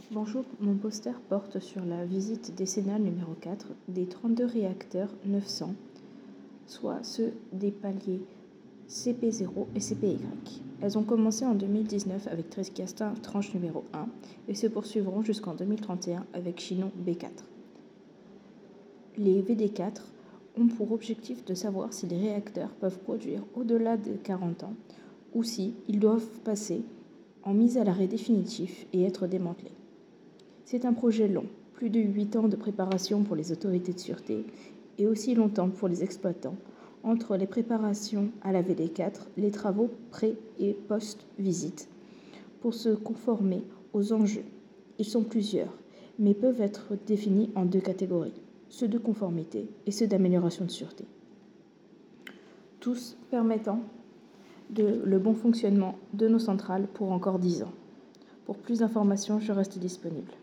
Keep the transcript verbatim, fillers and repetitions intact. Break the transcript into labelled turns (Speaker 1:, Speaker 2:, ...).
Speaker 1: Bonjour, mon poster porte sur la visite décennale numéro quatre des trente-deux réacteurs neuf cents, soit ceux des paliers C P zéro et C P Y. Elles ont commencé en deux mille dix-neuf avec Tricastin tranche numéro un et se poursuivront jusqu'en deux mille trente et un avec Chinon B quatre. Les V D quatre ont pour objectif de savoir si les réacteurs peuvent produire au-delà de quarante ans ou si ils doivent passer en mise à l'arrêt définitif et être démantelés. C'est un projet long, plus de huit ans de préparation pour les autorités de sûreté et aussi longtemps pour les exploitants, entre les préparations à la V D quatre, les travaux pré- et post-visite, pour se conformer aux enjeux. Ils sont plusieurs, mais peuvent être définis en deux catégories, ceux de conformité et ceux d'amélioration de sûreté, tous permettant de le bon fonctionnement de nos centrales pour encore dix ans. Pour plus d'informations, je reste disponible.